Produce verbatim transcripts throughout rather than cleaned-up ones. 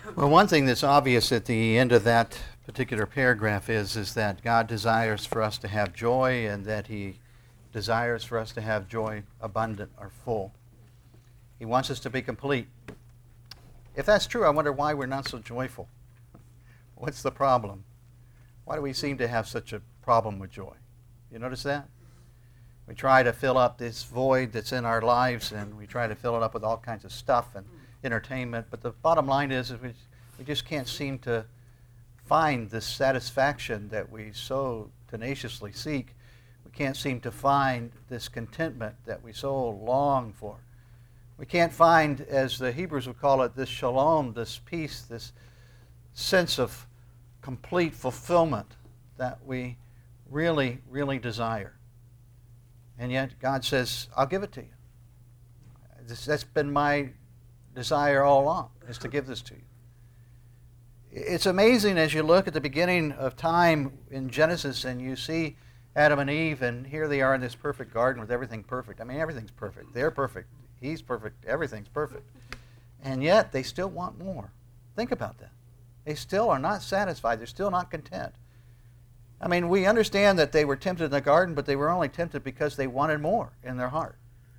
Well, one thing that's obvious at the end of that particular paragraph is, is that God desires for us to have joy, and that He desires for us to have joy abundant or full. He wants us to be complete. If that's true, I wonder why we're not so joyful. What's the problem? Why do we seem to have such a problem with joy? You notice that? We try to fill up this void that's in our lives, and we try to fill it up with all kinds of stuff and entertainment, but the bottom line is, is we, we just can't seem to find this satisfaction that we so tenaciously seek. We can't seem to find this contentment that we so long for. We can't find, as the Hebrews would call it, this shalom, this peace, this sense of complete fulfillment that we really, really desire. And yet God says, I'll give it to you. This, that's been my desire all along, is to give this to you. It's amazing as you look at the beginning of time in Genesis and you see Adam and Eve, and here they are in this perfect garden with everything perfect. I mean, everything's perfect. They're perfect. He's perfect. Everything's perfect. And yet they still want more. Think about that. They still are not satisfied. They're still not content. I mean, we understand that they were tempted in the garden, but they were only tempted because they wanted more in their heart.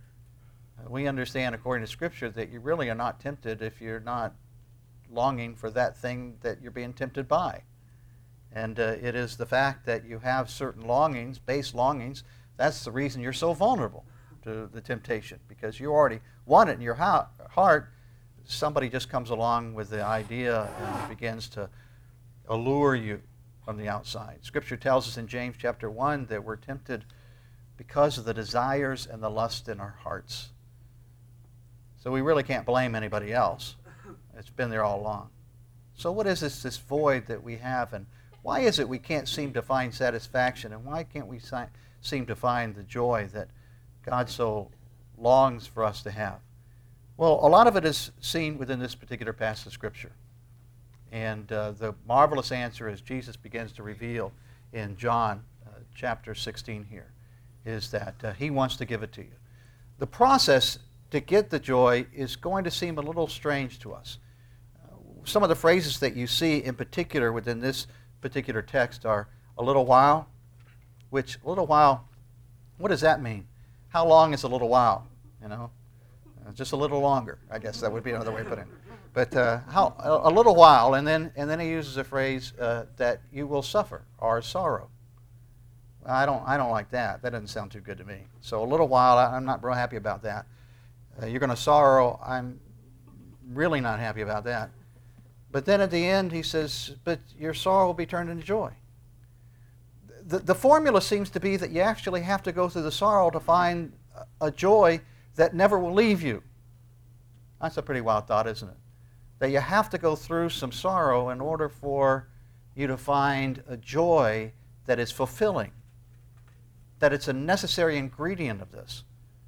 We understand, according to Scripture, that you really are not tempted if you're not longing for that thing that you're being tempted by. And uh, it is the fact that you have certain longings, base longings, that's the reason you're so vulnerable to the temptation, because you already want it in your ha- heart. Somebody just comes along with the idea and begins to allure you from the outside. Scripture tells us in James chapter one that we're tempted because of the desires and the lust in our hearts. So we really can't blame anybody else. It's been there all along. So what is this, this void that we have, and why is it we can't seem to find satisfaction, and why can't we si- seem to find the joy that God so longs for us to have? Well, a lot of it is seen within this particular passage of Scripture. And uh, the marvelous answer, as Jesus begins to reveal in John uh, chapter sixteen here, is that uh, He wants to give it to you. The process to get the joy is going to seem a little strange to us. Uh, some of the phrases that you see in particular within this particular text are a little while, which a little while, what does that mean? How long is a little while? You know, uh, just a little longer. I guess that would be another way of putting it. But uh, how a, a little while, and then and then he uses a phrase uh, that you will suffer or sorrow. I don't I don't like that. That doesn't sound too good to me. So a little while, I, I'm not real happy about that. Uh, you're going to sorrow. I'm really not happy about that. But then at the end, he says, but your sorrow will be turned into joy. The, the formula seems to be that you actually have to go through the sorrow to find a joy that never will leave you. That's a pretty wild thought, isn't it? That you have to go through some sorrow in order for you to find a joy that is fulfilling, that it's a necessary ingredient of this.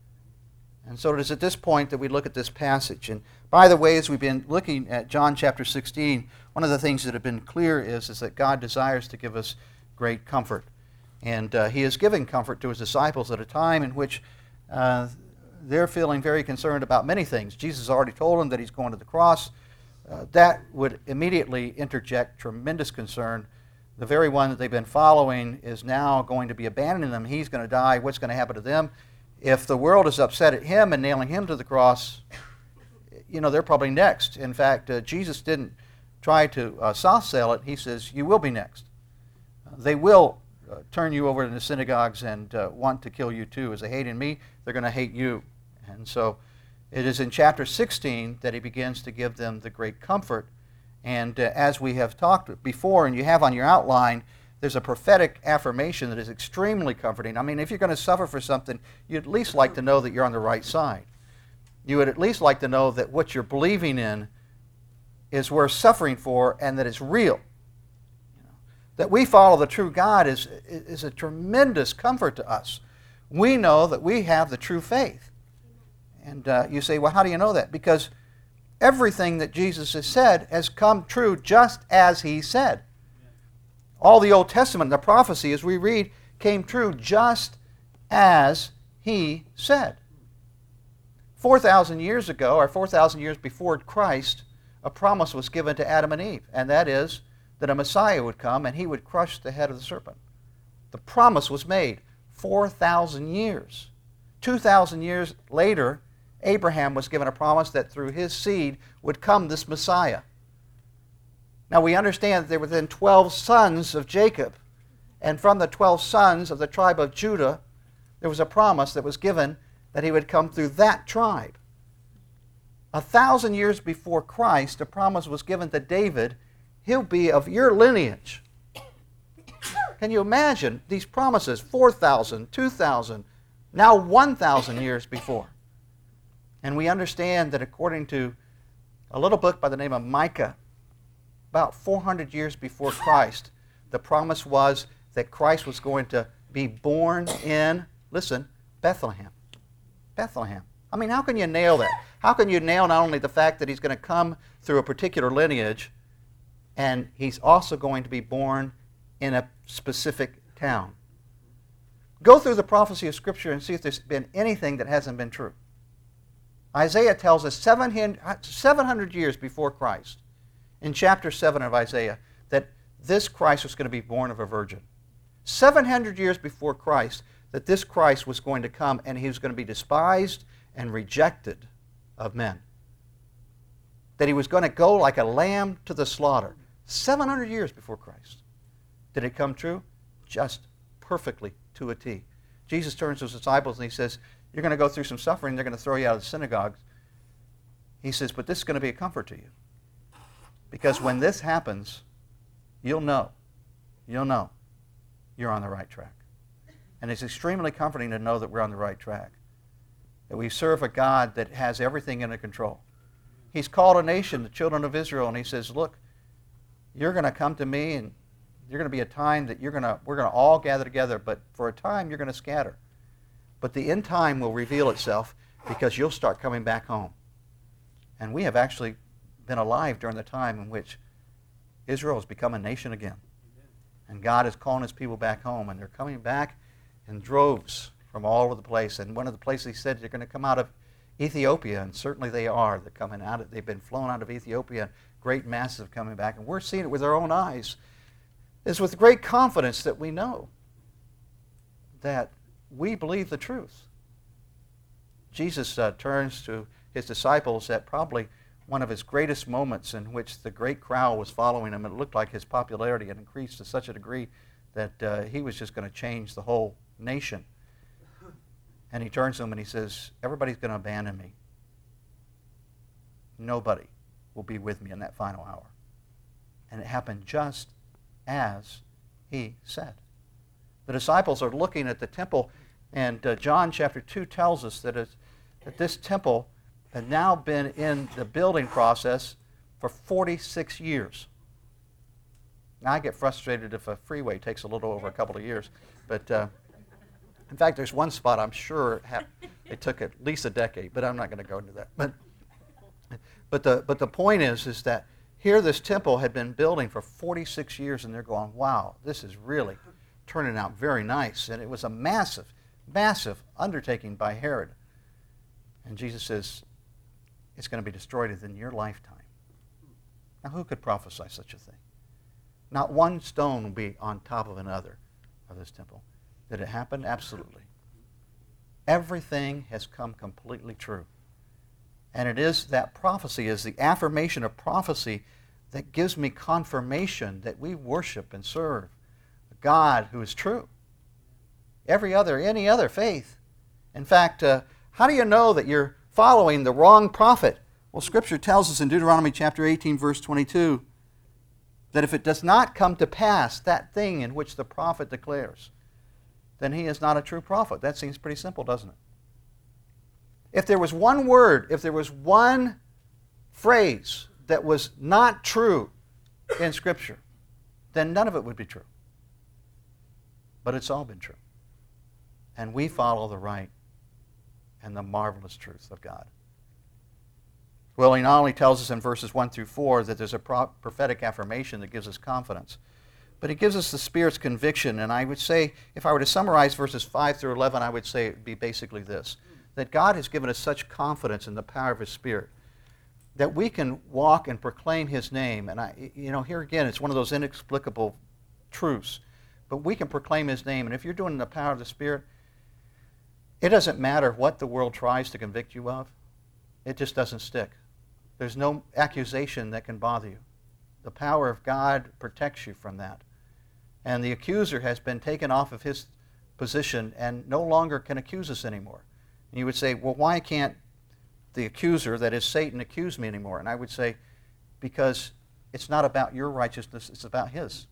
And so it is at this point that we look at this passage. And by the way, as we've been looking at John chapter sixteen, one of the things that have been clear is, is that God desires to give us great comfort. And uh, He is giving comfort to His disciples at a time in which uh, they're feeling very concerned about many things. Jesus already told them that He's going to the cross. Uh, that would immediately interject tremendous concern. The very one that they've been following is now going to be abandoning them. He's going to die. What's going to happen to them? If the world is upset at Him and nailing Him to the cross, you know, they're probably next. In fact, uh, Jesus didn't try to uh, soft sell it. He says, you will be next. Uh, they will uh, turn you over in the synagogues and uh, want to kill you too. As they hated me, they're going to hate you. And so it is in chapter sixteen that He begins to give them the great comfort. And uh, as we have talked before, and you have on your outline, there's a prophetic affirmation that is extremely comforting. I mean, if you're going to suffer for something, you'd at least like to know that you're on the right side. You would at least like to know that what you're believing in is worth suffering for and that it's real. You know, that we follow the true God is, is a tremendous comfort to us. We know that we have the true faith. And uh, you say, well, how do you know that? Because everything that Jesus has said has come true just as He said. All the Old Testament, the prophecy, as we read, came true just as He said. four thousand years ago, or four thousand years before Christ a promise was given to Adam and Eve, and that is that a Messiah would come and he would crush the head of the serpent. The promise was made four thousand years. two thousand years later, Abraham was given a promise that through his seed would come this Messiah. Now we understand that there were then twelve sons of Jacob, and from the twelve sons of the tribe of Judah, there was a promise that was given that he would come through that tribe. A thousand years before Christ, a promise was given to David, he'll be of your lineage. Can you imagine these promises, four thousand, two thousand, now one thousand years before? And we understand that according to a little book by the name of Micah, about four hundred years before Christ, the promise was that Christ was going to be born in, listen, Bethlehem. Bethlehem. I mean, how can you nail that? How can you nail not only the fact that he's going to come through a particular lineage, and he's also going to be born in a specific town? Go through the prophecy of Scripture and see if there's been anything that hasn't been true. Isaiah tells us seven hundred years before Christ, in chapter seven of Isaiah, that this Christ was going to be born of a virgin. seven hundred years before Christ, that this Christ was going to come and he was going to be despised and rejected of men. That he was going to go like a lamb to the slaughter. seven hundred years before Christ. Did it come true? Just perfectly to a T. Jesus turns to his disciples and he says, you're going to go through some suffering. They're going to throw you out of the synagogues. He says, but this is going to be a comfort to you. Because when this happens, you'll know. You'll know you're on the right track. And it's extremely comforting to know that we're on the right track. That we serve a God that has everything under control. He's called a nation, the children of Israel, and he says, look, you're going to come to me, and you're going to be a time that you're going to, we're going to all gather together, but for a time you're going to scatter. But the end time will reveal itself because you'll start coming back home. And we have actually been alive during the time in which Israel has become a nation again. And God is calling his people back home, and they're coming back in droves from all over the place. And one of the places he said they're going to come out of Ethiopia, and certainly they are. They're coming out of, they've been flown out of Ethiopia, great masses of coming back, and we're seeing it with our own eyes. It's with great confidence that we know that we believe the truth. Jesus uh, turns to his disciples at probably one of his greatest moments in which the great crowd was following him. It looked like his popularity had increased to such a degree that uh, he was just going to change the whole nation. And he turns to them and he says, everybody's going to abandon me. Nobody will be with me in that final hour. And it happened just as he said. The disciples are looking at the temple, and uh, John chapter two tells us that, it's, that this temple had now been in the building process for forty-six years. Now I get frustrated if a freeway takes a little over a couple of years, but uh, in fact there's one spot I'm sure it, ha- it took at least a decade, but I'm not going to go into that. But but the but the point is is that here this temple had been building for forty-six years, and they're going, wow, this is really turning out very nice. And it was a massive, massive undertaking by Herod. And Jesus says, it's going to be destroyed within your lifetime. Now, who could prophesy such a thing? Not one stone will be on top of another of this temple. Did it happen? Absolutely. Everything has come completely true. And it is that prophecy, is the affirmation of prophecy that gives me confirmation that we worship and serve a God who is true. Every other, any other faith. In fact, uh, how do you know that you're following the wrong prophet? Well, Scripture tells us in Deuteronomy chapter eighteen, verse twenty-two, that if it does not come to pass, that thing in which the prophet declares, then he is not a true prophet. That seems pretty simple, doesn't it? If there was one word, if there was one phrase that was not true in Scripture, then none of it would be true. But it's all been true. And we follow the right and the marvelous truth of God. Well, he not only tells us in verses one through four that there's a pro- prophetic affirmation that gives us confidence, but he gives us the Spirit's conviction. And I would say, if I were to summarize verses five through eleven, I would say it would be basically this, that God has given us such confidence in the power of his Spirit, that we can walk and proclaim his name. And I, you know, here again, it's one of those inexplicable truths. But we can proclaim his name. And if you're doing it in the power of the Spirit, it doesn't matter what the world tries to convict you of. It just doesn't stick. There's no accusation that can bother you. The power of God protects you from that. And the accuser has been taken off of his position and no longer can accuse us anymore. And you would say, well, why can't the accuser, that is Satan, accuse me anymore? And I would say, because it's not about your righteousness, it's about his.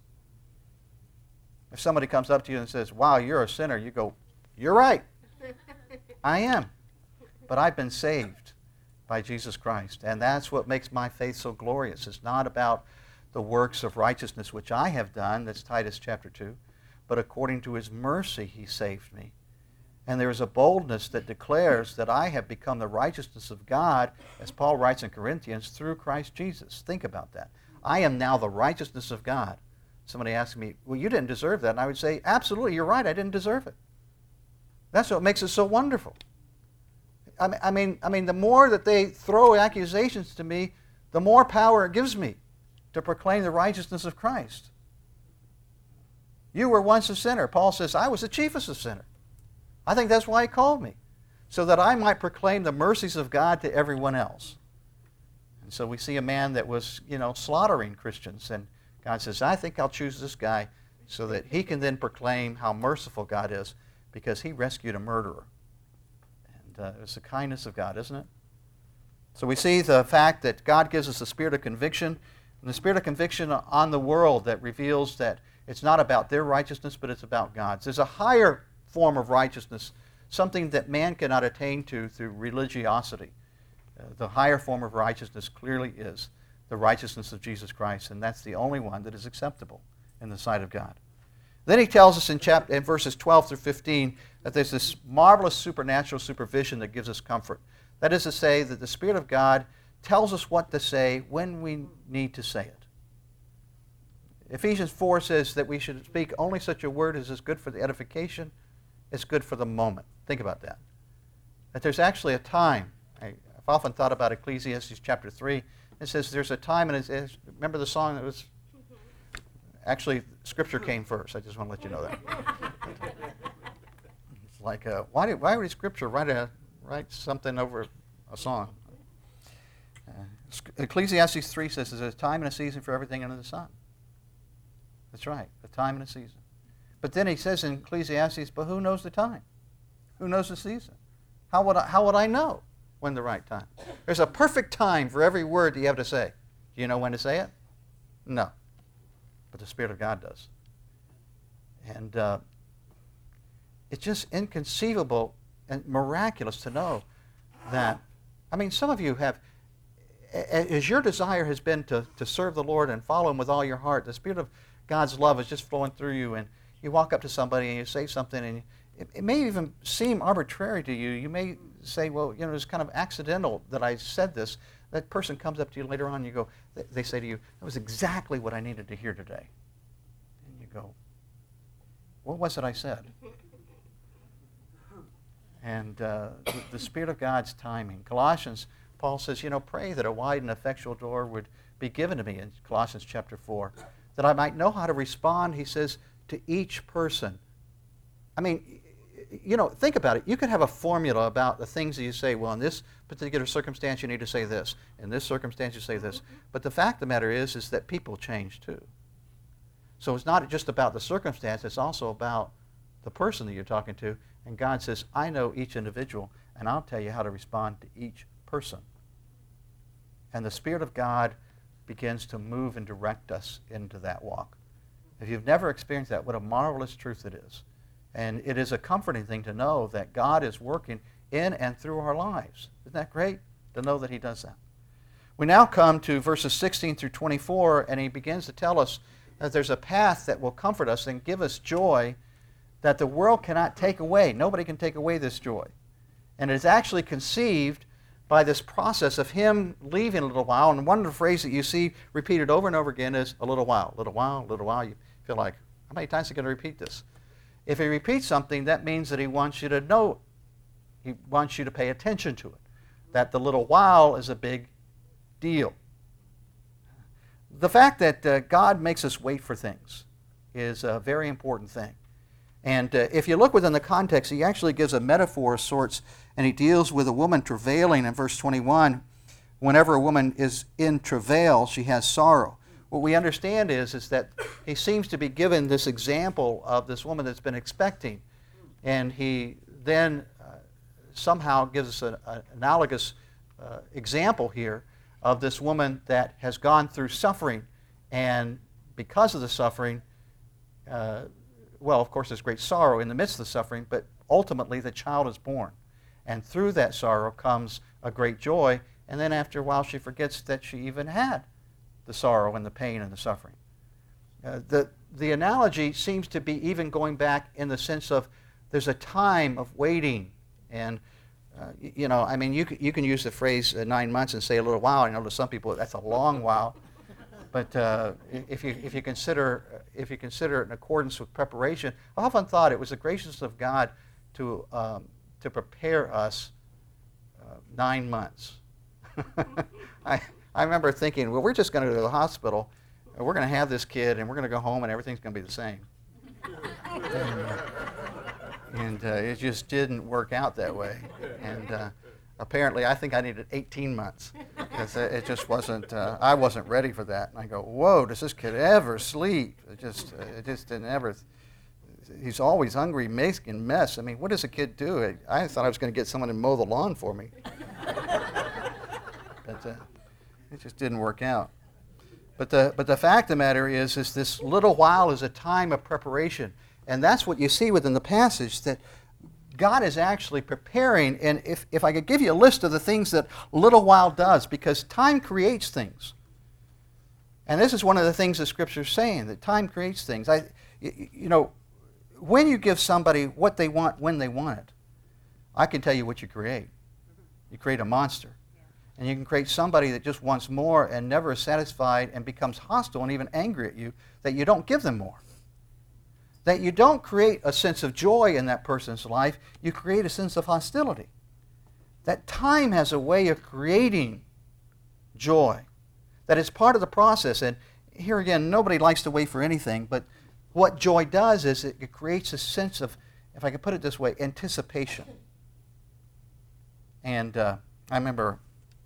If somebody comes up to you and says, wow, you're a sinner, you go, you're right. I am. But I've been saved by Jesus Christ. And that's what makes my faith so glorious. It's not about the works of righteousness which I have done, that's Titus chapter two, but according to his mercy he saved me. And there is a boldness that declares that I have become the righteousness of God, as Paul writes in Corinthians, through Christ Jesus. Think about that. I am now the righteousness of God. Somebody asked me, well, you didn't deserve that. And I would say, absolutely, you're right, I didn't deserve it. That's what makes it so wonderful. I mean, I mean, I mean, the more that they throw accusations to me, the more power it gives me to proclaim the righteousness of Christ. You were once a sinner. Paul says, I was the chiefest of sinners. I think that's why he called me, so that I might proclaim the mercies of God to everyone else. And so we see a man that was, you know, slaughtering Christians, and God says, I think I'll choose this guy so that he can then proclaim how merciful God is, because he rescued a murderer. And uh, it's the kindness of God, isn't it? So we see the fact that God gives us a spirit of conviction, and the spirit of conviction on the world that reveals that it's not about their righteousness, but it's about God's. There's a higher form of righteousness, something that man cannot attain to through religiosity. Uh, the higher form of righteousness clearly is the righteousness of Jesus Christ, and that's the only one that is acceptable in the sight of God. Then he tells us in, chapter, in verses twelve through fifteen that there's this marvelous supernatural supervision that gives us comfort. That is to say that the Spirit of God tells us what to say when we need to say it. Ephesians four says that we should speak only such a word as is good for the edification, it's good for the moment. Think about that. That there's actually a time. I, I've often thought about Ecclesiastes chapter three. It says there's a time, and it's, it's, remember the song that was, actually Scripture came first. I just want to let you know that. It's like, uh, why, did, why would Scripture write, a, write something over a song? Uh, Ecclesiastes three says there's a time and a season for everything under the sun. That's right, a time and a season. But then he says in Ecclesiastes, but who knows the time? Who knows the season? How would I, how would I know when the right time? There's a perfect time for every word that you have to say. Do you know when to say it? No. But the Spirit of God does. And uh, it's just inconceivable and miraculous to know that, I mean, some of you have, as your desire has been to, to serve the Lord and follow Him with all your heart, the Spirit of God's love is just flowing through you, and you walk up to somebody and you say something, and it, it may even seem arbitrary to you. You may say, well, you know, it's kind of accidental that I said this. That person comes up to you later on, and you go, they say to you, that was exactly what I needed to hear today. And you go, what was it I said? And uh, the, the Spirit of God's timing. Colossians, Paul says, you know, pray that a wide and effectual door would be given to me in Colossians chapter four, that I might know how to respond, he says, to each person. I mean, you know, think about it. You could have a formula about the things that you say, well, in this particular circumstance you need to say this, in this circumstance you say this. But the fact of the matter is, is that people change too. So it's not just about the circumstance, it's also about the person that you're talking to. And God says, I know each individual, and I'll tell you how to respond to each person. And the Spirit of God begins to move and direct us into that walk. If you've never experienced that, what a marvelous truth it is. And it is a comforting thing to know that God is working in and through our lives. Isn't that great to know that He does that? We now come to verses sixteen through twenty-four, and he begins to tell us that there's a path that will comfort us and give us joy that the world cannot take away. Nobody can take away this joy. And it is actually conceived by this process of Him leaving a little while. And one of the phrases that you see repeated over and over again is a little while, little while, little while. You feel like, how many times are you going to repeat this? If He repeats something, that means that He wants you to know, He wants you to pay attention to it. That the little while is a big deal. The fact that uh, God makes us wait for things is a very important thing. And uh, if you look within the context, he actually gives a metaphor of sorts, and he deals with a woman travailing in verse twenty-one. Whenever a woman is in travail, she has sorrow. What we understand is, is that he seems to be given this example of this woman that's been expecting. And he then uh, somehow gives us an analogous uh, example here of this woman that has gone through suffering. And because of the suffering, uh, well, of course, there's great sorrow in the midst of the suffering, but ultimately the child is born. And through that sorrow comes a great joy. And then after a while, she forgets that she even had the sorrow and the pain and the suffering. Uh, the, the analogy seems to be even going back in the sense of there's a time of waiting. And, uh, you know, I mean, you can, you can use the phrase uh, nine months and say a little while. I know to some people that's a long while. But uh, if, you, if, you consider, if you consider it in accordance with preparation, I often thought it was the graciousness of God to, um, to prepare us uh, nine months. I, I remember thinking, well, we're just going to go to the hospital, and we're going to have this kid, and we're going to go home, and everything's going to be the same. and uh, and uh, it just didn't work out that way. And uh, apparently, I think I needed eighteen months, because it just wasn't, uh, I wasn't ready for that. And I go, whoa, does this kid ever sleep? It just, uh, it just didn't ever, he's always hungry, making mess. I mean, what does a kid do? I thought I was going to get someone to mow the lawn for me. But uh, it just didn't work out. But the, but the fact of the matter is, is this little while is a time of preparation. And that's what you see within the passage, that God is actually preparing. And if, if I could give you a list of the things that little while does, because time creates things. And this is one of the things the Scripture is saying, that time creates things. I, you, you know, when you give somebody what they want when they want it, I can tell you what you create. You create a monster. And you can create somebody that just wants more and never is satisfied and becomes hostile and even angry at you that you don't give them more. That you don't create a sense of joy in that person's life, you create a sense of hostility. That time has a way of creating joy. That is part of the process. And here again, nobody likes to wait for anything, but what joy does is it creates a sense of, if I could put it this way, anticipation. And uh, I remember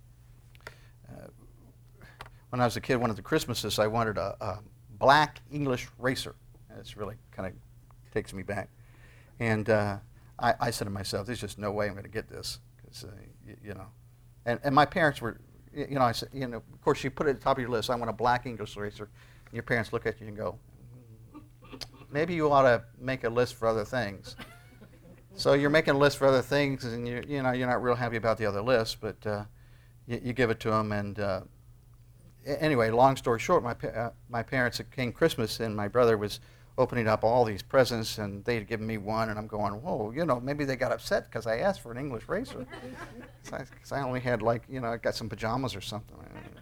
when I was a kid, one of the Christmases, I wanted a, a black English racer. It's really kind of takes me back. And uh, I, I said to myself, there's just no way I'm going to get this. Cause, uh, you, you know. And, and my parents were, you know, I said, you know, of course, you put it at the top of your list, I want a black English racer. And your parents look at you and go, maybe you ought to make a list for other things. So you're making a list for other things, and you you know, you're not real happy about the other list, but uh, you, you give it to them, and uh, anyway, long story short, my uh, my parents, it came Christmas, and my brother was opening up all these presents, and they'd given me one, and I'm going, whoa, you know, maybe they got upset because I asked for an English racer. Because I, I only had, like, you know, I got some pajamas or something.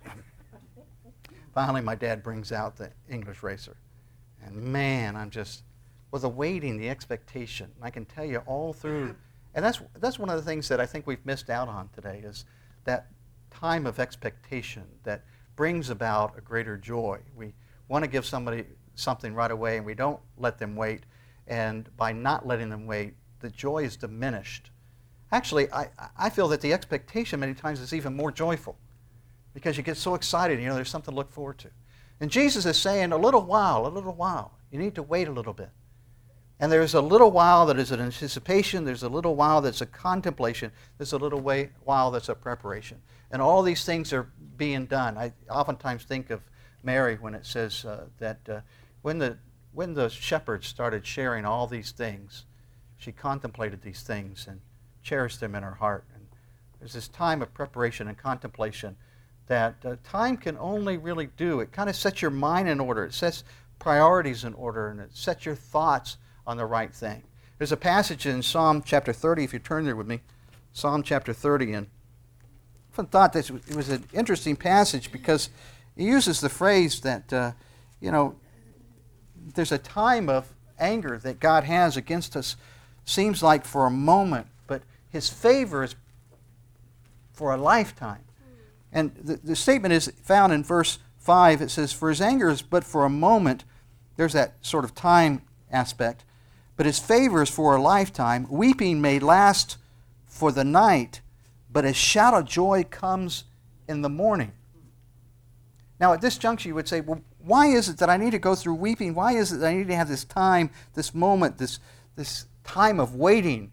Finally, my dad brings out the English racer. And man, I'm just, well, the waiting, the expectation, I can tell you all through, and that's that's one of the things that I think we've missed out on today, is that time of expectation that brings about a greater joy. We want to give somebody something right away, and we don't let them wait. And by not letting them wait, the joy is diminished. Actually, I, I feel that the expectation many times is even more joyful, because you get so excited, you know, there's something to look forward to. And Jesus is saying, a little while, a little while. You need to wait a little bit. And there's a little while that is an anticipation. There's a little while that's a contemplation. There's a little way, while that's a preparation. And all these things are being done. I oftentimes think of Mary when it says uh, that uh, when the when the shepherds started sharing all these things, she contemplated these things and cherished them in her heart. And there's this time of preparation and contemplation that uh, time can only really do. It kind of sets your mind in order. It sets priorities in order, and it sets your thoughts on the right thing. There's a passage in Psalm chapter thirty, if you turn there with me, Psalm chapter thirty, and I thought this it was an interesting passage because it uses the phrase that, uh, you know, there's a time of anger that God has against us, seems like for a moment, but His favor is for a lifetime. And the, the statement is found in verse five. It says, "For his anger is but for a moment." There's that sort of time aspect. "But his favor is for a lifetime. Weeping may last for the night, but a shout of joy comes in the morning." Now, at this juncture, you would say, well, why is it that I need to go through weeping? Why is it that I need to have this time, this moment, this, this time of waiting?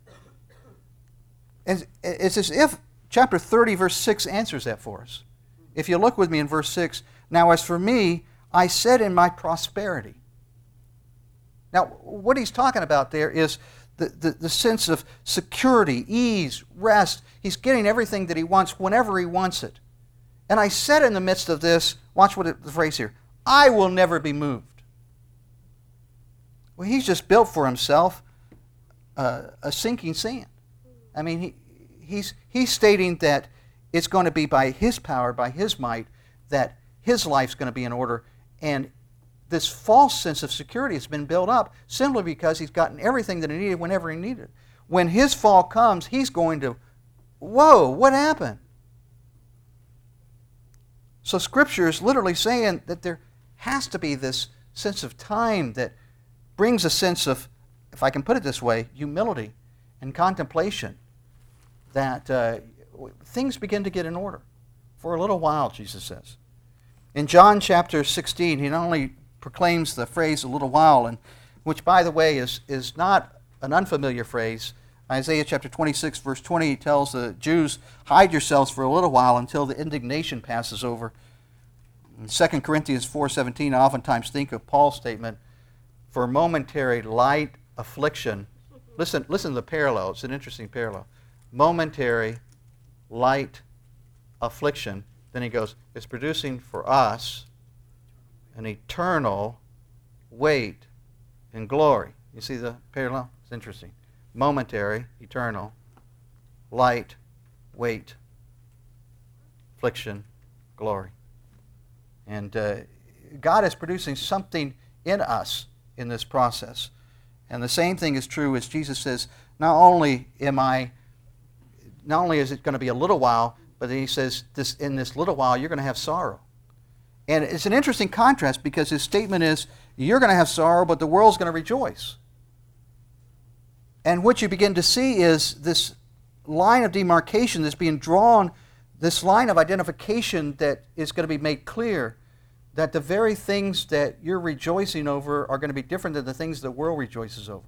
And it's as if chapter thirty, verse six answers that for us. If you look with me in verse six, "Now as for me, I said in my prosperity." Now, what he's talking about there is the, the, the sense of security, ease, rest. He's getting everything that he wants whenever he wants it. "And I said in the midst of this," watch what it, the phrase here, "I will never be moved." Well, he's just built for himself uh, a sinking sand. I mean, he, he's, he's stating that it's going to be by his power, by his might, that his life's going to be in order. And this false sense of security has been built up simply because he's gotten everything that he needed whenever he needed. When his fall comes, he's going to, whoa, what happened? So Scripture is literally saying that there has to be this sense of time that brings a sense of, if I can put it this way, humility and contemplation, that uh, things begin to get in order. For a little while, Jesus says. In John chapter sixteen, he not only proclaims the phrase "a little while," and which, by the way, is, is not an unfamiliar phrase. Isaiah chapter twenty-six, verse twenty tells the Jews, "Hide yourselves for a little while until the indignation passes over." In Second Corinthians four seventeen, I oftentimes think of Paul's statement, "For momentary light affliction." Listen, listen to the parallel. It's an interesting parallel. Momentary light affliction. Then he goes, "It's producing for us an eternal weight in glory." You see the parallel? It's interesting. Momentary, eternal, light, weight, affliction, glory. And uh, God is producing something in us in this process. And the same thing is true as Jesus says, not only am I, not only is it going to be a little while, but then he says, this, in this little while, you're going to have sorrow. And it's an interesting contrast because his statement is, you're going to have sorrow, but the world's going to rejoice. And what you begin to see is this line of demarcation that's being drawn, this line of identification that is going to be made clear, that the very things that you're rejoicing over are going to be different than the things the world rejoices over.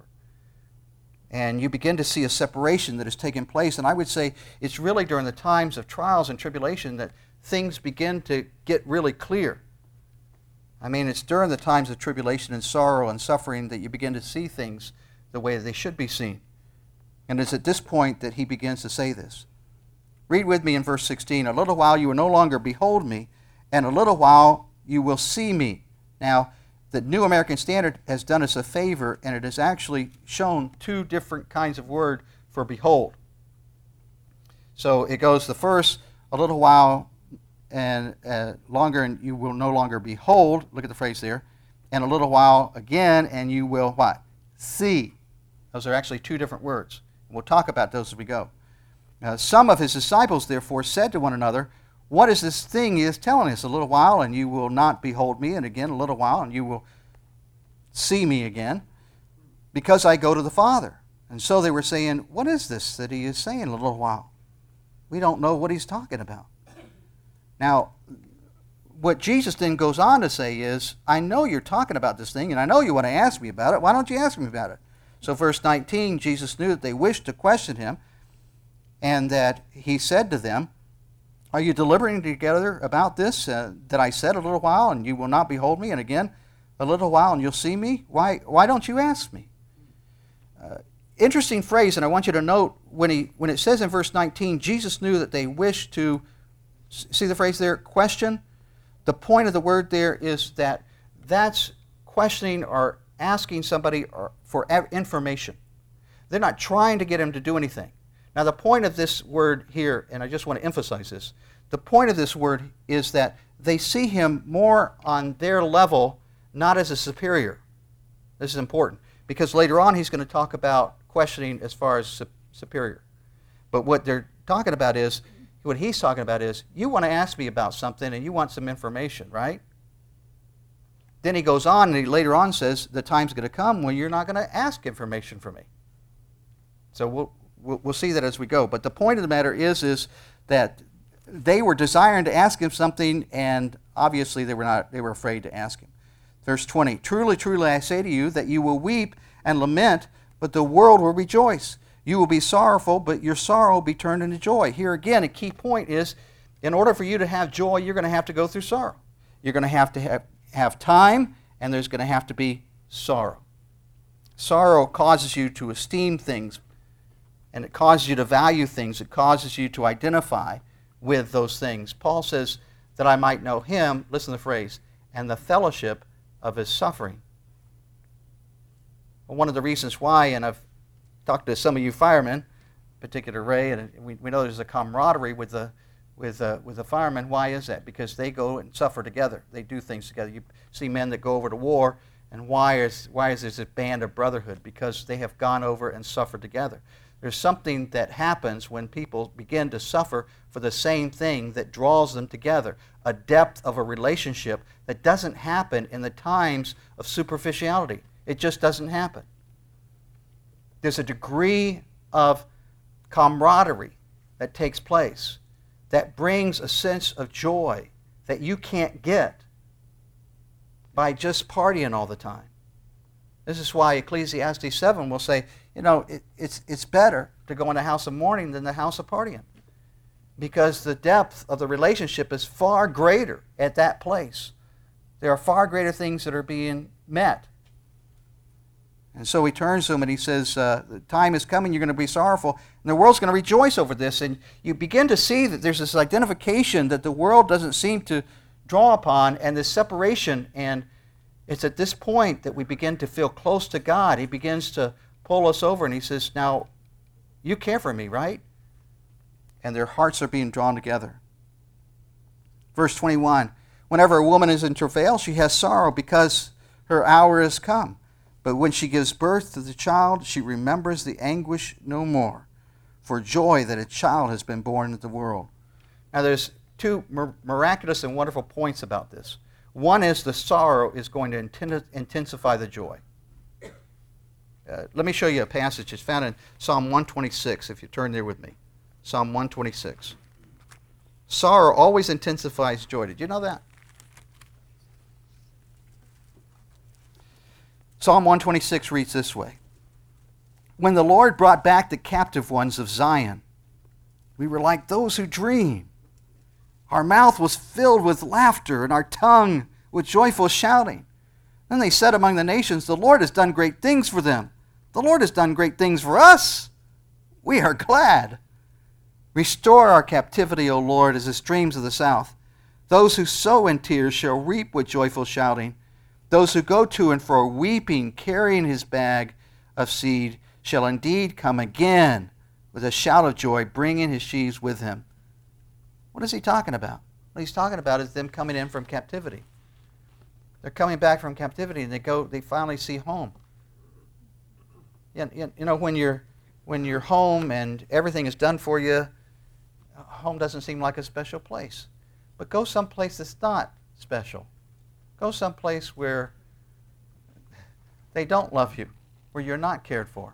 And you begin to see a separation that has taken place. And I would say it's really during the times of trials and tribulation that things begin to get really clear. I mean, it's during the times of tribulation and sorrow and suffering that you begin to see things the way they should be seen. And it's at this point that he begins to say this. Read with me in verse sixteen. "A little while you will no longer behold me, and a little while you will see me." Now, the New American Standard has done us a favor, and it has actually shown two different kinds of word for behold. So it goes the first, "a little while and uh, longer, and you will no longer behold." Look at the phrase there. "And a little while again, and you will" what? "See." Those are actually two different words. We'll talk about those as we go. Uh, some of his disciples, therefore, said to one another, "What is this thing he is telling us? A little while, and you will not behold me, and again a little while, and you will see me again, because I go to the Father." And so they were saying, what is this that he is saying, a little while? We don't know what he's talking about. Now, what Jesus then goes on to say is, I know you're talking about this thing, and I know you want to ask me about it. Why don't you ask me about it? So verse nineteen, Jesus knew that they wished to question him, and that he said to them, "Are you deliberating together about this, uh, that I said a little while, and you will not behold me, and again a little while, and you'll see me? Why, why don't you ask me?" Uh, interesting phrase, and I want you to note, when, he, when it says in verse nineteen, Jesus knew that they wished to, see the phrase there, question? The point of the word there is that that's questioning or asking somebody for information. They're not trying to get him to do anything. Now, the point of this word here, and I just want to emphasize this, the point of this word is that they see him more on their level, not as a superior. This is important, because later on he's going to talk about questioning as far as superior. But what they're talking about is, What he's talking about is, you want to ask me about something and you want some information, right? Then he goes on and he later on says, the time's going to come when you're not going to ask information from me. So we'll, we'll, we'll see that as we go. But the point of the matter is, is that they were desiring to ask him something, and obviously they were not. They were afraid to ask him. Verse twenty, truly, truly, I say to you that you will weep and lament, but the world will rejoice. You will be sorrowful, but your sorrow will be turned into joy. Here again, a key point is, in order for you to have joy, you're going to have to go through sorrow. You're going to have to have, have time, and there's going to have to be sorrow. Sorrow causes you to esteem things, and it causes you to value things. It causes you to identify with those things. Paul says that I might know him, listen to the phrase, and the fellowship of his suffering. Well, one of the reasons why, and I've talked to some of you firemen, in particular Ray, and we, we know there's a camaraderie with the with uh, with the firemen. Why is that? Because they go and suffer together. They do things together. You see men that go over to war, and why is why is there a band of brotherhood? Because they have gone over and suffered together. There's something that happens when people begin to suffer for the same thing that draws them together, a depth of a relationship that doesn't happen in the times of superficiality. It just doesn't happen. There's a degree of camaraderie that takes place that brings a sense of joy that you can't get by just partying all the time. This is why Ecclesiastes seven will say, you know, it, it's, it's better to go in the house of mourning than the house of partying, because the depth of the relationship is far greater at that place. There are far greater things that are being met. And so he turns to him and he says, uh, the time is coming, you're going to be sorrowful, and the world's going to rejoice over this. And you begin to see that there's this identification that the world doesn't seem to draw upon, and this separation. And it's at this point that we begin to feel close to God. He begins to pull us over and he says, now, you care for me, right? And their hearts are being drawn together. Verse twenty-one, whenever a woman is in travail, she has sorrow because her hour is come. But when she gives birth to the child, she remembers the anguish no more, for joy that a child has been born into the world. Now there's two miraculous and wonderful points about this. One is the sorrow is going to intensify the joy. Uh, let me show you a passage. It's found in Psalm one twenty-six, if you turn there with me. Psalm one twenty-six. Sorrow always intensifies joy. Did you know that? Psalm one twenty-six reads this way. When the Lord brought back the captive ones of Zion, we were like those who dream. Our mouth was filled with laughter and our tongue with joyful shouting. Then they said among the nations, the Lord has done great things for them. The Lord has done great things for us. We are glad. Restore our captivity, O Lord, as the streams of the south. Those who sow in tears shall reap with joyful shouting. Those who go to and fro weeping, carrying his bag of seed, shall indeed come again with a shout of joy, bringing his sheaves with him. What is he talking about? What he's talking about is them coming in from captivity. They're coming back from captivity, and they go. They finally see home. You know, when you're when you're home and everything is done for you, home doesn't seem like a special place. But go someplace that's not special. Go someplace where they don't love you, where you're not cared for.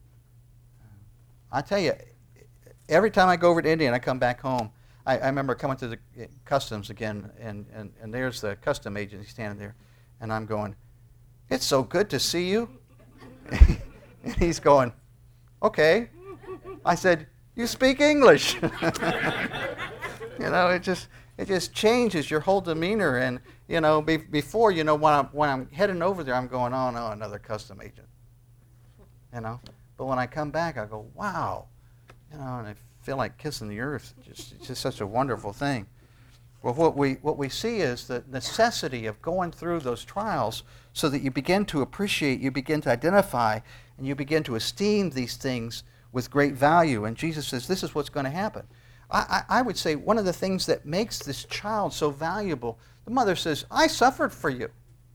I tell you, every time I go over to India and I come back home, I, I remember coming to the customs again, and, and, and there's the custom agent standing there, and I'm going, it's so good to see you. And he's going, okay. I said, you speak English. You know, it just it just changes your whole demeanor. And, you know, be, before, you know, when I'm, when I'm heading over there, I'm going, oh, no, another custom agent. You know, but when I come back, I go, wow. You know, and I feel like kissing the earth. Just, it's just such a wonderful thing. Well, what we what we see is the necessity of going through those trials so that you begin to appreciate, you begin to identify, and you begin to esteem these things with great value. And Jesus says, this is what's going to happen. I, I, I would say one of the things that makes this child so valuable, the mother says, I suffered for you.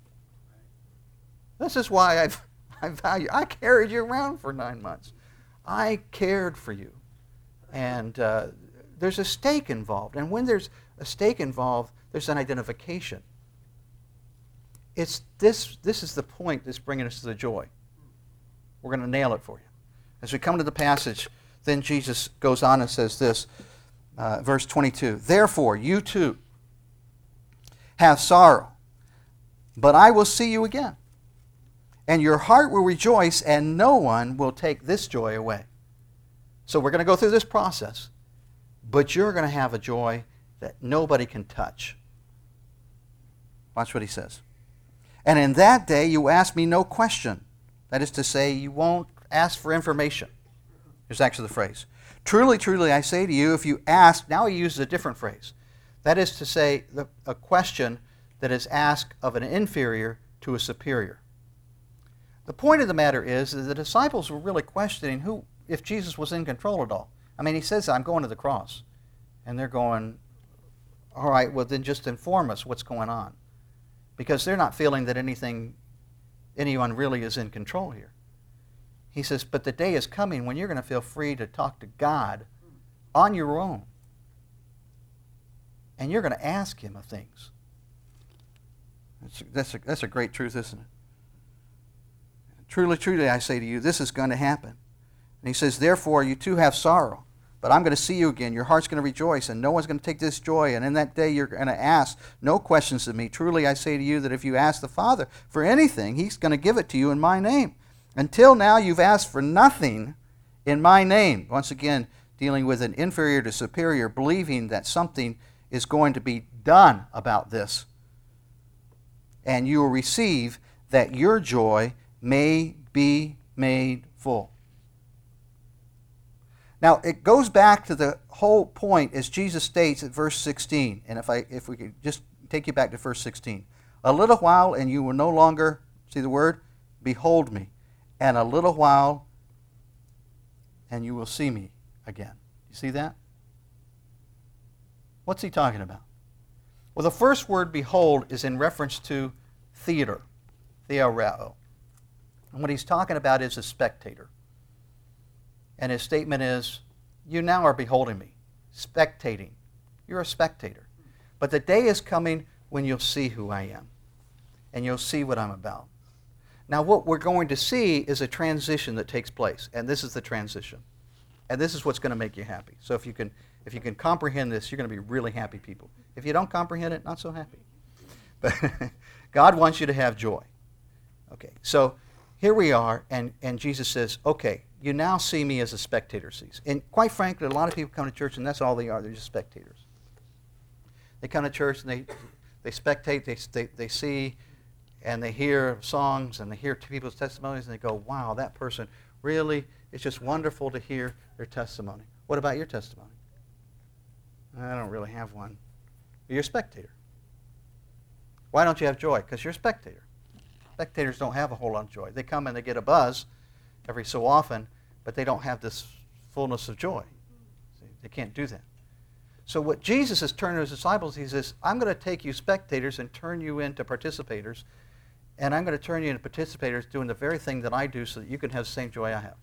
This is why I've, I value. I carried you around for nine months. I cared for you. And uh, there's a stake involved. And when there's a stake involved, there's an identification. It's this, this is the point that's bringing us to the joy. We're going to nail it for you. As we come to the passage, then Jesus goes on and says this, uh, verse twenty-two, therefore you too have sorrow, but I will see you again, and your heart will rejoice, and no one will take this joy away. So we're going to go through this process, but you're going to have a joy that nobody can touch. Watch what he says. And in that day you ask me no question. That is to say, you won't ask for information. Here's actually the phrase. Truly, truly, I say to you, if you ask, now he uses a different phrase. That is to say, the, a question that is asked of an inferior to a superior. The point of the matter is that the disciples were really questioning who, if Jesus was in control at all. I mean, he says, I'm going to the cross. And they're going, all right, well then just inform us what's going on. Because they're not feeling that anything, anyone really is in control here. He says, but the day is coming when you're going to feel free to talk to God on your own. And you're going to ask him of things. That's, that's, a, that's a great truth, isn't it? Truly, truly, I say to you, this is going to happen. And he says, therefore, you too have sorrow, but I'm going to see you again. Your heart's going to rejoice, and no one's going to take this joy. And in that day, you're going to ask no questions of me. Truly, I say to you that if you ask the Father for anything, he's going to give it to you in my name. Until now, you've asked for nothing in my name. Once again, dealing with an inferior to superior, believing that something is going to be done about this. And you will receive that your joy may be made full. Now, it goes back to the whole point as Jesus states at verse sixteen. And if I if we could just take you back to verse sixteen. A little while and you will no longer, see the word? Behold me. And a little while and you will see me again. You see that? What's he talking about? Well, the first word, behold, is in reference to theater, theoreo. And what he's talking about is a spectator. And his statement is, you now are beholding me, spectating. You're a spectator. But the day is coming when you'll see who I am. And you'll see what I'm about. Now what we're going to see is a transition that takes place. And this is the transition. And this is what's going to make you happy. So if you can, if you can comprehend this, you're going to be really happy people. If you don't comprehend it, not so happy. But God wants you to have joy. Okay, so here we are, and, and Jesus says, okay, you now see me as a spectator sees. And quite frankly, a lot of people come to church, and that's all they are. They're just spectators. They come to church, and they, they spectate, they, they, they see, and they hear songs, and they hear people's testimonies, and they go, wow, that person really, it's just wonderful to hear their testimony. What about your testimony? I don't really have one. You're a spectator. Why don't you have joy? Because you're a spectator. Spectators don't have a whole lot of joy. They come and they get a buzz every so often, but they don't have this fullness of joy. See, they can't do that. So what Jesus is turning to his disciples, he says, I'm going to take you spectators and turn you into participators, and I'm going to turn you into participators doing the very thing that I do so that you can have the same joy I have.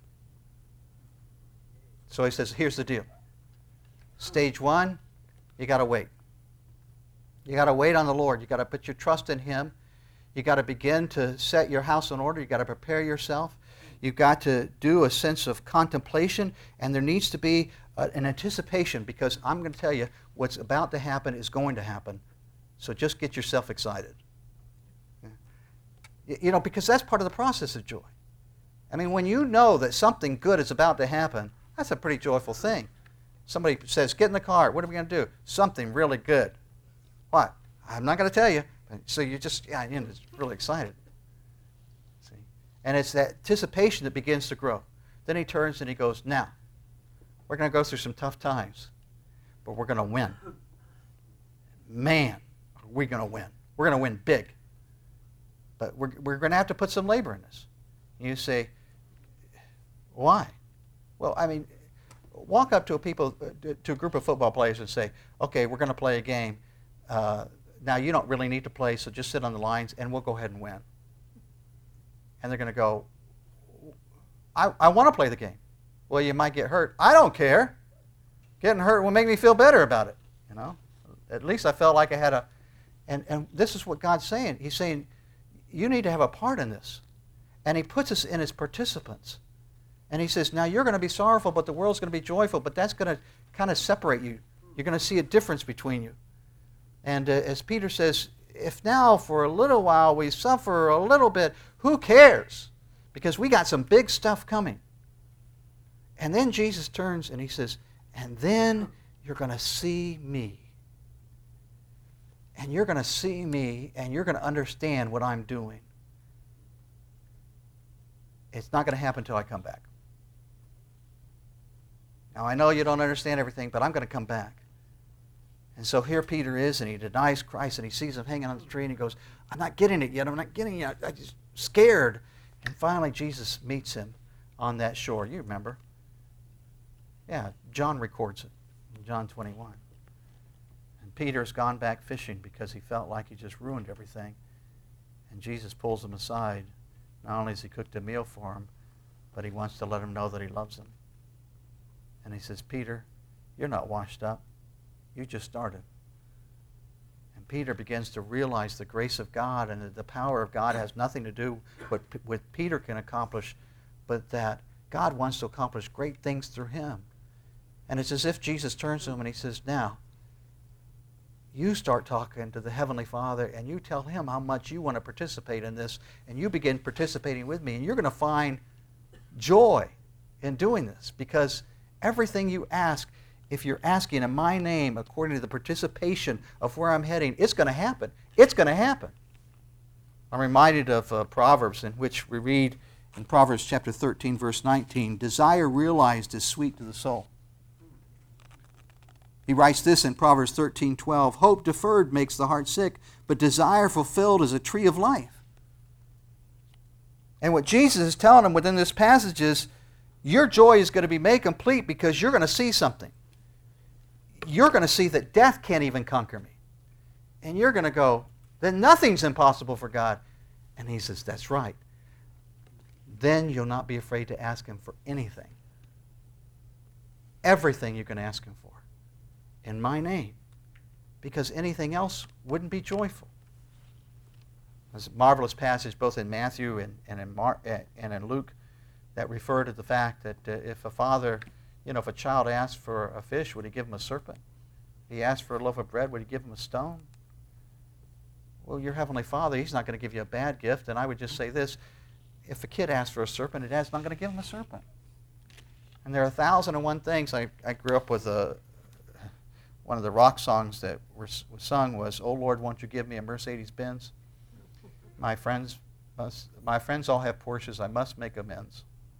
So he says, here's the deal. Stage one, you got to wait. You got to wait on the Lord. You got to put your trust in him. You got to begin to set your house in order. You got to prepare yourself. You've got to do a sense of contemplation, and there needs to be a, an anticipation, because I'm going to tell you what's about to happen is going to happen. So just get yourself excited. Yeah. You know, because that's part of the process of joy. I mean, when you know that something good is about to happen, that's a pretty joyful thing. Somebody says, get in the car. What are we going to do? Something really good. What? I'm not going to tell you. So you're just, yeah, you're just really excited. See? And it's that anticipation that begins to grow. Then he turns and he goes, now, we're going to go through some tough times, but we're going to win. Man, are we going to win. We're going to win big. But we're, we're going to have to put some labor in this. And you say, why? Well, I mean, walk up to a people, to a group of football players and say, okay, we're going to play a game. Uh, now, you don't really need to play, so just sit on the lines, and we'll go ahead and win. And they're going to go, I, I want to play the game. Well, you might get hurt. I don't care. Getting hurt will make me feel better about it, you know. At least I felt like I had a, and, and this is what God's saying. He's saying, you need to have a part in this. And he puts us in as participants. And he says, now you're going to be sorrowful, but the world's going to be joyful, but that's going to kind of separate you. You're going to see a difference between you. And uh, as Peter says, if now for a little while we suffer a little bit, who cares? Because we got some big stuff coming. And then Jesus turns and he says, and then you're going to see me. And you're going to see me and you're going to understand what I'm doing. It's not going to happen until I come back. Now, I know you don't understand everything, but I'm going to come back. And so here Peter is, and he denies Christ, and he sees him hanging on the tree, and he goes, I'm not getting it yet. I'm not getting it. I'm just scared. And finally, Jesus meets him on that shore. You remember. Yeah, John records it in John twenty-one. And Peter's gone back fishing because he felt like he just ruined everything. And Jesus pulls him aside. Not only has he cooked a meal for him, but he wants to let him know that he loves him. And he says, Peter, you're not washed up. You just started. And Peter begins to realize the grace of God and that the power of God has nothing to do with what Peter can accomplish, but that God wants to accomplish great things through him. And it's as if Jesus turns to him and he says, now, you start talking to the Heavenly Father and you tell him how much you want to participate in this, and you begin participating with me, and you're going to find joy in doing this, because everything you ask, if you're asking in my name according to the participation of where I'm heading, it's going to happen. It's going to happen. I'm reminded of uh, Proverbs, in which we read in Proverbs chapter thirteen, verse nineteen, desire realized is sweet to the soul. He writes this in Proverbs thirteen twelve, hope deferred makes the heart sick, but desire fulfilled is a tree of life. And what Jesus is telling him within this passage is, your joy is going to be made complete because you're going to see something. You're going to see that death can't even conquer me. And you're going to go, then nothing's impossible for God. And he says, that's right. Then you'll not be afraid to ask him for anything. Everything you can ask him for in my name, because anything else wouldn't be joyful. There's a marvelous passage both in Matthew and, and, in, Mar- and in Luke that refer to the fact that uh, if a father, you know, if a child asked for a fish, would he give him a serpent? He asked for a loaf of bread, would he give him a stone? Well, your Heavenly Father, he's not going to give you a bad gift. And I would just say this, if a kid asks for a serpent, his dad's not going to give him a serpent. And there are a thousand and one things. I, I grew up with a, one of the rock songs that were, was sung was, "Oh Lord, won't you give me a Mercedes-Benz? My friends, must, my friends all have Porsches, I must make amends."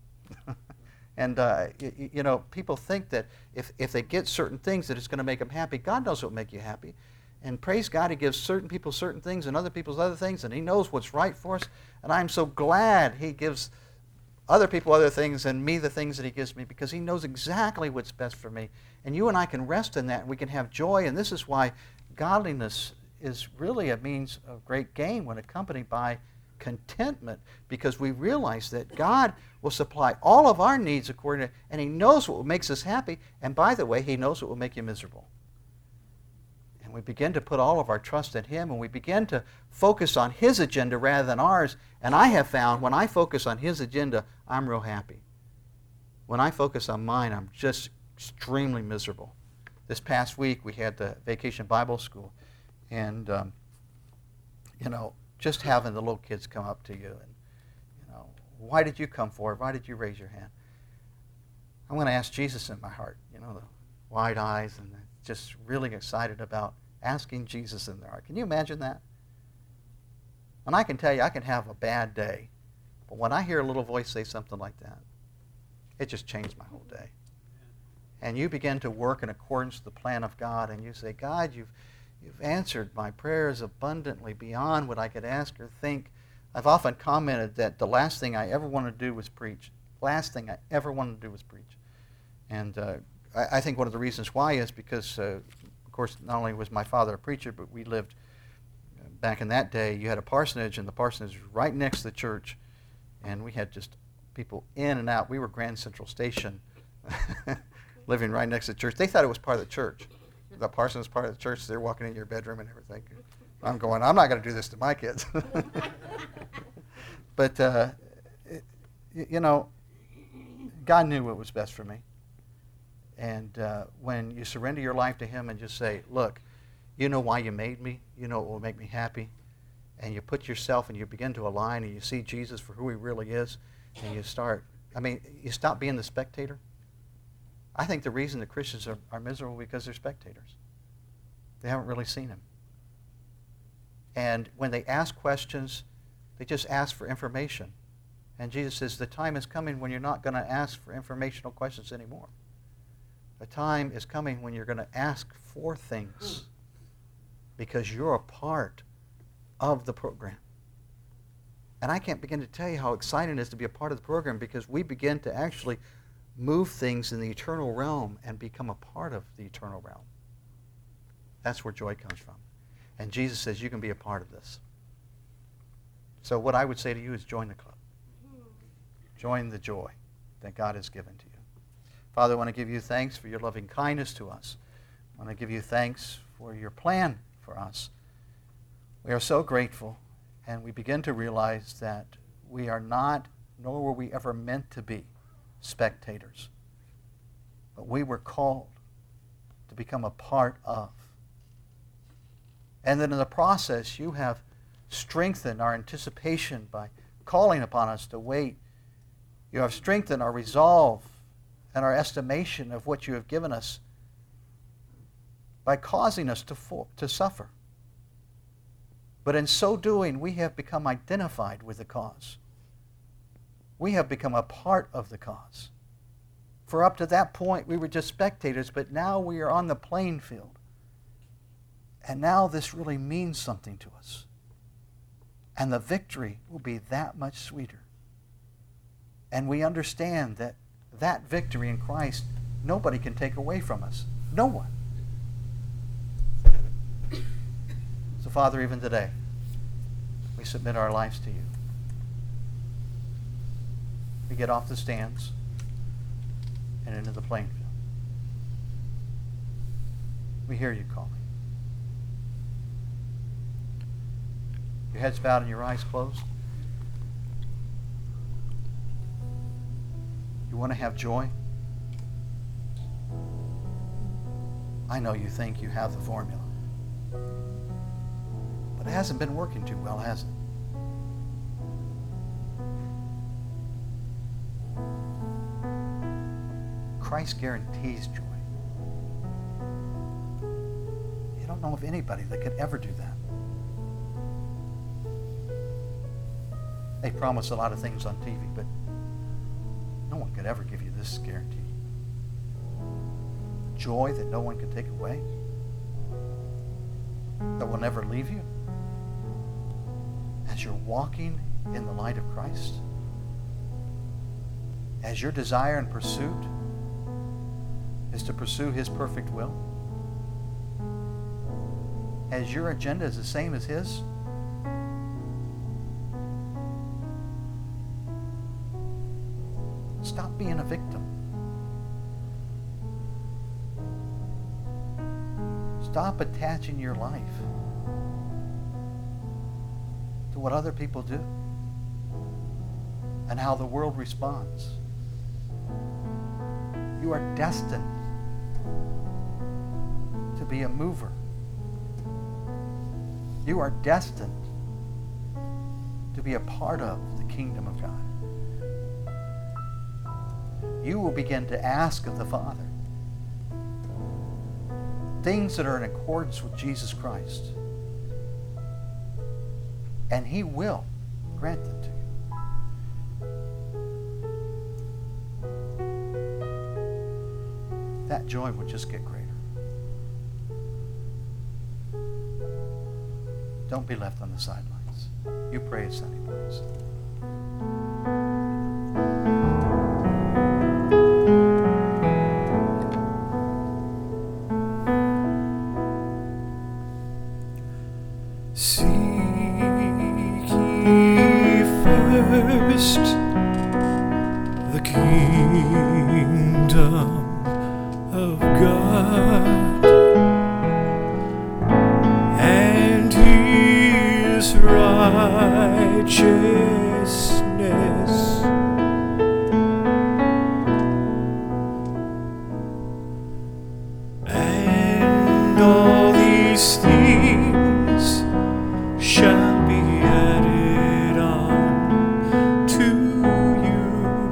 And, uh, you, you know, people think that if, if they get certain things that it's going to make them happy. God knows what will make you happy. And praise God, he gives certain people certain things and other people other things, and he knows what's right for us. And I'm so glad he gives other people other things and me the things that he gives me, because he knows exactly what's best for me. And you and I can rest in that, and we can have joy. And this is why godliness is really a means of great gain when accompanied by contentment, because we realize that God will supply all of our needs according to, and he knows what makes us happy, and by the way, he knows what will make you miserable. And we begin to put all of our trust in him, and we begin to focus on his agenda rather than ours. And I have found when I focus on his agenda, I'm real happy. When I focus on mine, I'm just extremely miserable. This past week, we had the Vacation Bible School, and um, you know, just having the little kids come up to you and, you know, why did you come forward? Why did you raise your hand? I'm going to ask Jesus in my heart, you know, the wide eyes and just really excited about asking Jesus in their heart. Can you imagine that? And I can tell you, I can have a bad day, but when I hear a little voice say something like that, it just changed my whole day. And you begin to work in accordance with the plan of God, and you say, God, you've You've answered my prayers abundantly beyond what I could ask or think. I've often commented that the last thing I ever wanted to do was preach. Last thing I ever wanted to do was preach. And uh, I, I think one of the reasons why is because, uh, of course, not only was my father a preacher, but we lived, uh, back in that day, you had a parsonage, and the parsonage was right next to the church. And we had just people in and out. We were Grand Central Station. living right next to the church. They thought it was part of the church. The parsonage was part of the church. They're walking in your bedroom and everything. I'm going, I'm not going to do this to my kids. But, uh, it, you know, God knew what was best for me. And uh, when you surrender your life to him and just say, look, you know why you made me. You know what will make me happy. And you put yourself and you begin to align and you see Jesus for who he really is. And you start, I mean, you stop being the spectator. I think the reason the Christians are, are miserable because they're spectators. They haven't really seen him. And when they ask questions, they just ask for information. And Jesus says, the time is coming when you're not going to ask for informational questions anymore. The time is coming when you're going to ask for things because you're a part of the program. And I can't begin to tell you how exciting it is to be a part of the program because we begin to actually move things in the eternal realm and become a part of the eternal realm. That's where joy comes from. And Jesus says you can be a part of this. So what I would say to you is join the club. Join the joy that God has given to you. Father, I want to give you thanks for your loving kindness to us. I want to give you thanks for your plan for us. We are so grateful, and we begin to realize that we are not, nor were we ever meant to be, spectators. But we were called to become a part of. And then in the process, you have strengthened our anticipation by calling upon us to wait. You have strengthened our resolve and our estimation of what you have given us by causing us to, for, to suffer. But in so doing, we have become identified with the cause. We have become a part of the cause. For up to that point, we were just spectators, but now we are on the playing field. And now this really means something to us. And the victory will be that much sweeter. And we understand that that victory in Christ, nobody can take away from us. No one. So, Father, even today, we submit our lives to you. We get off the stands and into the playing field. We hear you calling. Your heads bowed and your eyes closed. You want to have joy? I know you think you have the formula. But it hasn't been working too well, has it? Christ guarantees joy. You don't know of anybody that could ever do that. They promise a lot of things on T V, but no one could ever give you this guarantee. Joy that no one can take away, that will never leave you as you're walking in the light of Christ, as your desire and pursuit is to pursue his perfect will, as your agenda is the same as his. Stop being a victim. Stop attaching your life to what other people do and how the world responds. You are destined to be a mover. You are destined to be a part of the kingdom of God. You will begin to ask of the Father things that are in accordance with Jesus Christ. And he will grant them to you. That joy will just get greater. Don't be left on the sidelines. You pray as Sonny prays. Seek ye first the kingdom And all these things shall be added on to you.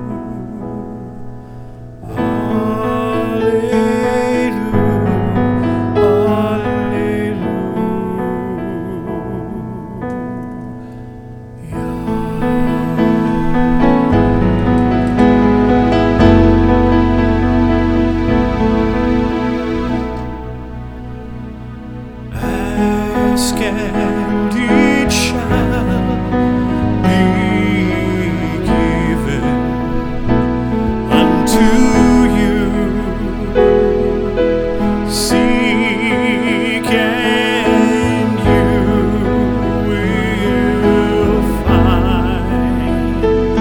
Hallelujah, Ask and it shall be given unto you. Seek and you will find.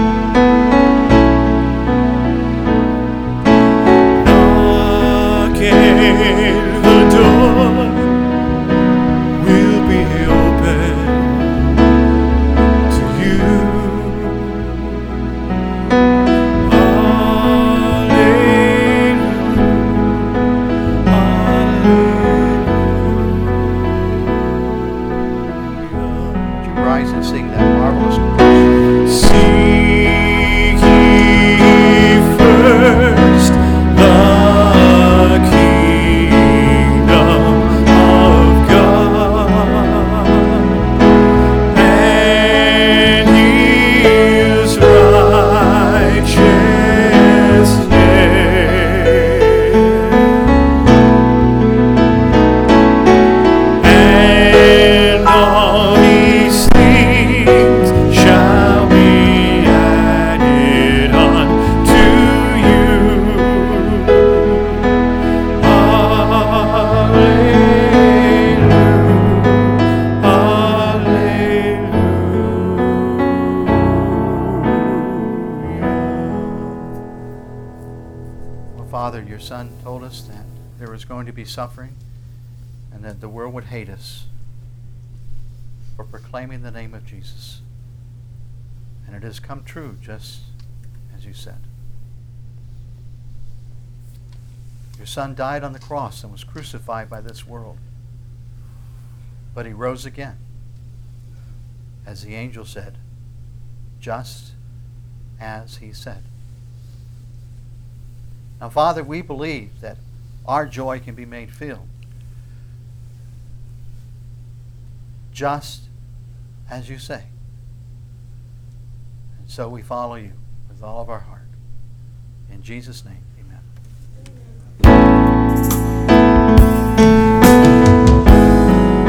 Knock and the door will be open to you. Hallelujah. Would you rise and sing that marvelous composition? Seek ye first the kingdom of God and His righteousness, and all these things shall be added unto you. Hallelujah, hallelujah. Well, Father, your Son told us that there was going to be suffering and that the world would hate us for proclaiming the name of Jesus. And it has come true just as you said. Your Son died on the cross and was crucified by this world. But he rose again, as the angel said, just as he said. Now, Father, we believe that our joy can be made filled just as you say. And so we follow you with all of our heart. In Jesus' name, amen.